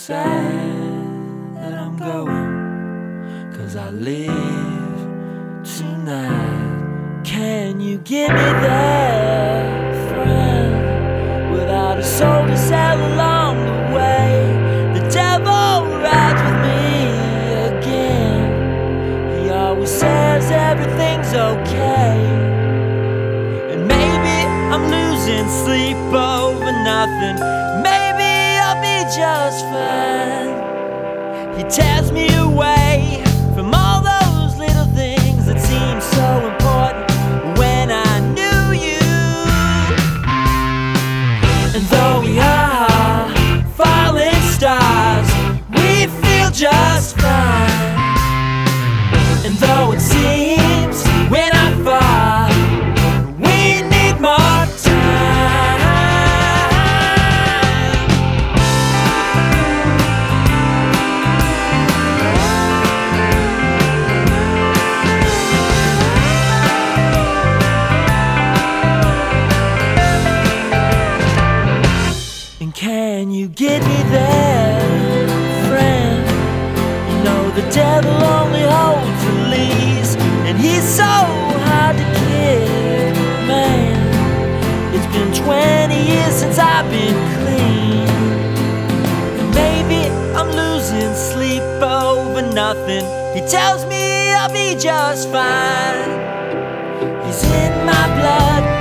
sad that I'm going, 'cause I live tonight. Can you give me that friend without a soul to sell along the way? The devil rides with me again. He always says everything's okay, and maybe I'm losing sleep over nothing. Maybe I'll be just fine. He tears me away from all those little things that seem so important when I knew you. And though we are falling stars, we feel just fine. And though it seems we're not far, we need more time. And can you get me there, friend? You know the devil only holds a leash, and he's so hard to kill, man. It's been 20 years since I've been clean. Maybe I'm losing sleep over nothing. He tells me I'll be just fine. He's in my blood,